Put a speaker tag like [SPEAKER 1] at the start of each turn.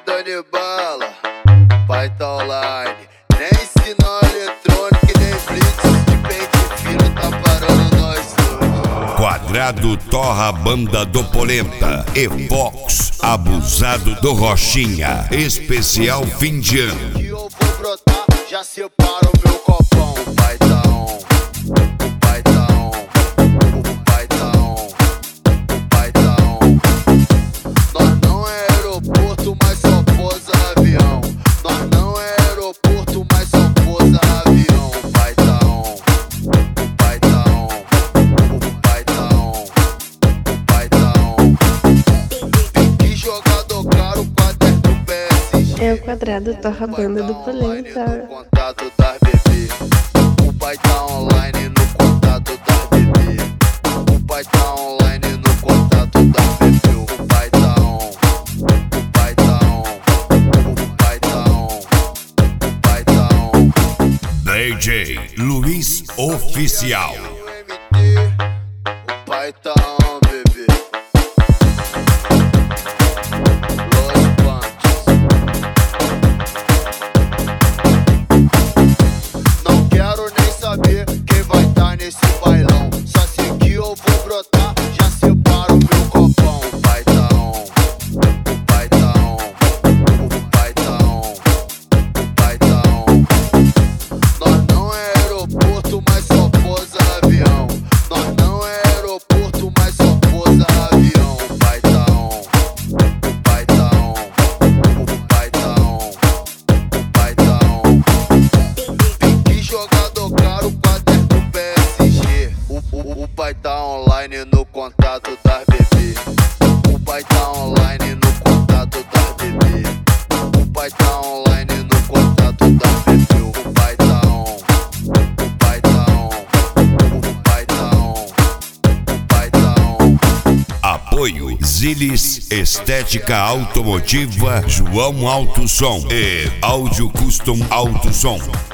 [SPEAKER 1] Dani Bala, pai tá online. Nem sinal eletrônico e nem blitz de pente fino tá parando nós dois.
[SPEAKER 2] Quadrado torra banda do Polenta e Fox abusado do Rochinha. Especial fim de ano.
[SPEAKER 1] Que eu vou brotar, já separo o meu copão. O pai tá on, o pai tá on, o pai tá on, o pai tá on. Nós não é aeroporto, mas só pousa avião. Nós não é aeroporto, mas só pousa avião. O pai tá on, o pai tá on, o pai tá on, o pai tá on. Que jogador caro, quadrado do PSG.
[SPEAKER 3] É o Quadrado torra banda do Polenta.
[SPEAKER 1] Contato das bebê. O pai tá online no contato das bebê. O pai tá online no contato das bebê. O pai tá on, o pai tá on, o pai tá on, o pai tá on.
[SPEAKER 2] DJ Luiz Oficial.
[SPEAKER 1] O pai tá on, bebê. Não quero nem saber quem vai tá nesse bailão. Só sei que eu vou brotar, já separo meu copão. O pai tá on, o pai tá on, o pai tá on, o pai tá on. Nós não é aeroporto, mas só pousa avião. Nós não é aeroporto, mas só pousa avião. O pai tá on, o pai tá on, o pai tá on, o pai tá on. Que jogador caro, quadrado do PSG. O pai tá online no contato das bebê. O pai tá online no contato das bebê. O pai tá online no contato das bebê. O pai tá on, o pai tá on, o pai tá on, o pai tá on.
[SPEAKER 2] Apoio Zilis Estética Automotiva, João Alto Som e Áudio Custom Alto Som.